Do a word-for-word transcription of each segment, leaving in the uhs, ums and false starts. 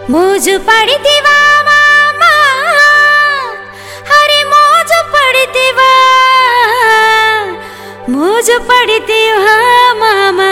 మోజు పడితివా మామా హరి మోజు పడితివా మోజు పడితివా మామా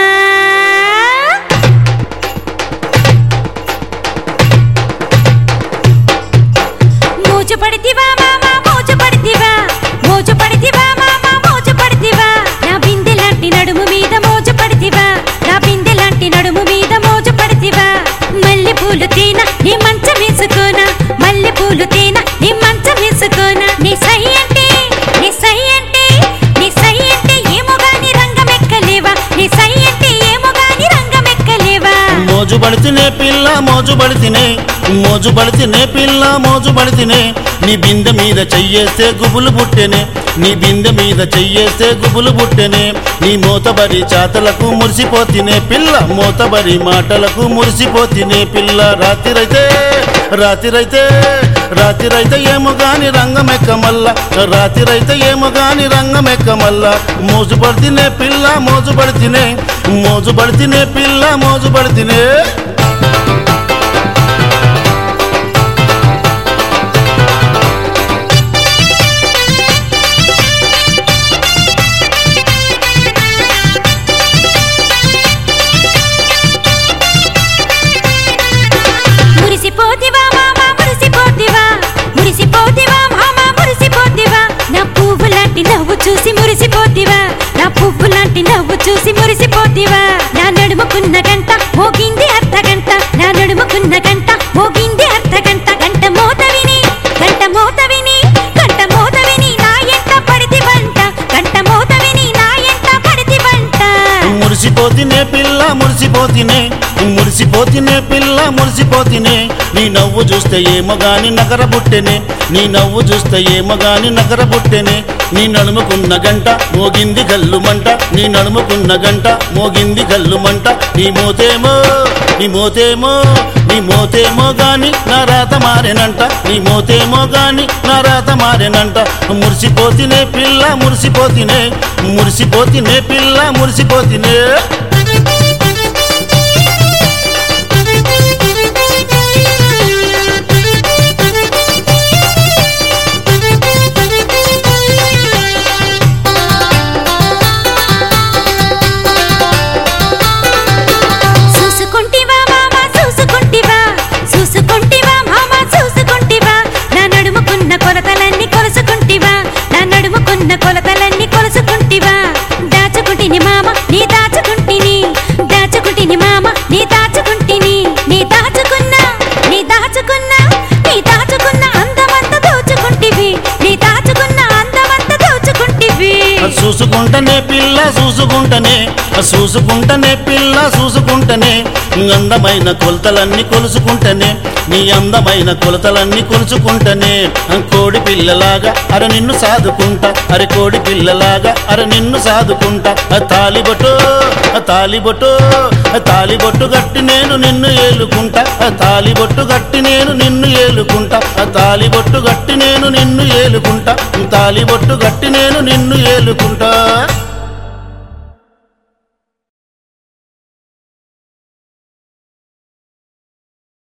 మోజు పడితివా మామా మోజు పడితివా మోజు పడితివా మామా మోజు పడితివా నా బిందె లాంటి నడుము మీద మోజు పడితివా నా బిందె లాంటి నడుము మీద మోజు పడితివా మల్లె పూలు తేన నీ మంచం వేసుకోనా మల్లె పూలు తేన నీ మంచం వేసుకోనా నీ సై అంటే నీ సై అంటే నీ సై అంటే ఏమో గాని రంగమెక్కలేవా నీ సై అంటే ఏమో గాని రంగమెక్కలేవా మోజు పడితేనే పిల్ల మోజు పడితేనే మోజు పడితేనే పిల్ల మోజు పడితేనే నీ బిందె మీద చెయ్యేస్తే గుబులు పుట్టెనే నీ బిందె మీద చెయ్యేస్తే గుబులు పుట్టెనే నీ మోతబరి చాతలకు మురిసిపోతినే పిల్ల మోతబరి మాటలకు మురిసిపోతినే పిల్ల రాత్రిరైతే రాత్రిరైతే రాత్రిరైతే ఏమో గాని రంగమెక్క మల్ల రాత్రిరైతే ఏమో గాని రంగమెక్క మల్ల మోజు పడితేనే పిల్ల మోజు పడితేనే మోజు పడితేనే పిల్ల మోజు పడితేనే మురిసిపోతివా మామా మురిసిపోతివా మురిసిపోతివా మామా మురిసిపోతివా నా పువ్వు లాంటి నవ్వు చూసి మురిసిపోతివా నా పువ్వు లాంటి నవ్వు చూసి మురిసిపోతివా నా నడుముకున్న గంట మోగింది అర్ధ గంట నా నడుముకున్న గంట మోగింది అర్ధ గంట గంట మోత విని గంట మోత విని గంట మోత విని నా ఎంట పడితి వంట గంట మోత విని నా ఎంట పడితి వంట మురిసిపోతినే పిల్ల మురిసిపోతినే మురిసిపోతినే పిల్ల మురిసిపోతినే నీ నవ్వు చూస్తే ఏమో గాని నగర బుట్టెనే నీ నవ్వు చూస్తే ఏమో గాని నగర బుట్టెనే నీ నడుముకున్న గంట మోగింది గల్లు మంట నీ నడుముకున్న గంట మోగింది గల్లు మంట నీ మోతేమో నీ మోతేమో నీ మోతేమో గాని నా రాత మారేనంట నీ మోతేమో గాని నా రాత మారేనంట మురిసిపోతినే పిల్ల మురిసిపోతినే మురిసిపోతినే పిల్ల మురిసిపోతినే కొలతలన్నీ కొలుసుకుంటివా దాచుకుంటిని మామ నీ దాచుకుంటిని దాచుకుంటిని మామ నీ దాచుకుంటిని నీ దాచుకున్నా నీ దాచుకున్నా నీ దాచుకున్న అందమంతా దోచుకుంటివి నీ దాచుకున్న అందమంతా దోచుకుంటివి చూసుకుంటనే పిల్ల చూసుకుంటనే చూసుకుంటనే పిల్ల చూసుకుంటనే అందమైన కొలతలన్నీ కొలుసుకుంటనే నీ అందమైన కొలతలన్నీ కొలుచుకుంటనే కోడి పిల్లలాగా అర నిన్ను సాదుకుంటా అరే కోడి పిల్లలాగా అర నిన్ను సాదుకుంటా తాలిబొట్టు తాలిబొట్టు తాలిబొట్టు గట్టి నేను నిన్ను ఏలుకుంటా తాలిబొట్టు గట్టి నేను నిన్ను ఏలుకుంటా తాలిబొట్టు గట్టి నేను నిన్ను ఏలుకుంటా తాలిబొట్టు గట్టి నేను నిన్ను ఏలుకుంటా